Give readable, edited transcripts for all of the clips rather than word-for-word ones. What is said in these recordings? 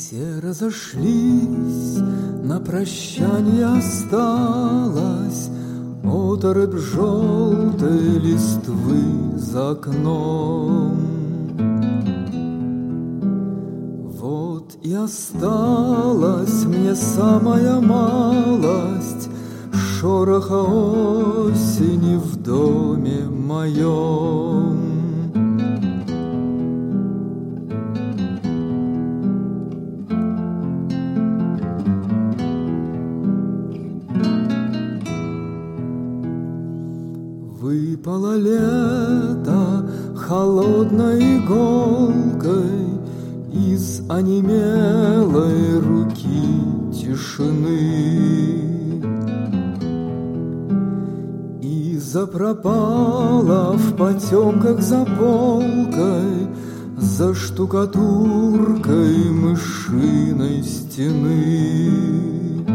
Все разошлись, на прощанье осталась оторопь желтой листвы за окном. Вот и осталась мне самая малость шороха осени в доме моем. Выпало лето холодной иголкой из онемелой руки тишины, и запропала в потемках за полкой, за штукатуркой мышиной стены.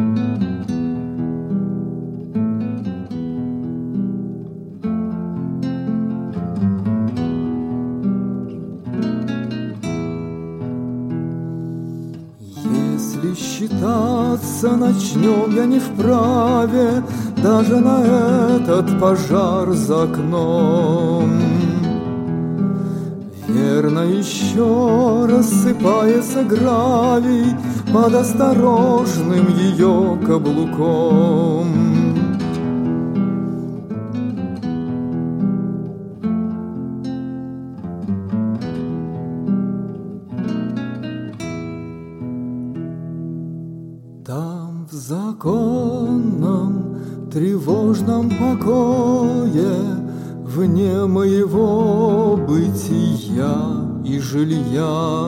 Если считаться начнем, я не вправе даже на этот пожар за окном. Верно, еще рассыпается гравий под осторожным ее каблуком. Там, в законном, тревожном покое, вне моего бытия и жилья,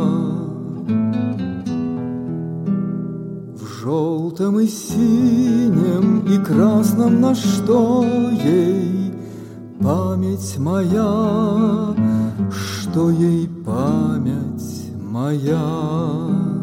в желтом и синем и красном, на что ей память моя, что ей память моя.